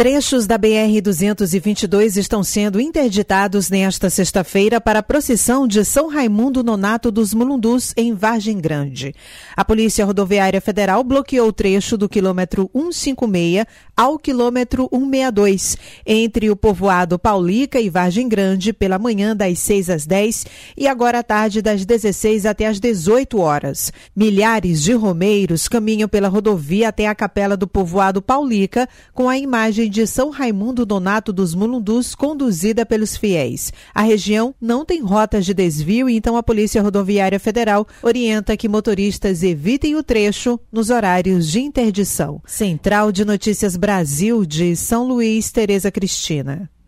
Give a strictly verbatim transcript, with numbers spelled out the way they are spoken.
Trechos da B R duzentos e vinte e dois estão sendo interditados nesta sexta-feira para a procissão de São Raimundo Nonato dos Mulundus, em Vargem Grande. A Polícia Rodoviária Federal bloqueou o trecho do quilômetro cento e cinquenta e seis ao quilômetro cento e sessenta e dois, entre o povoado Paulica e Vargem Grande, pela manhã das seis às dez e agora à tarde das dezesseis até às dezoito horas. Milhares de romeiros caminham pela rodovia até a capela do povoado Paulica com a imagem de São Raimundo Nonato dos Mulundus conduzida pelos fiéis. A região não tem rotas de desvio e então a Polícia Rodoviária Federal orienta que motoristas evitem o trecho nos horários de interdição. Central de Notícias Brasil de São Luís, Tereza Cristina.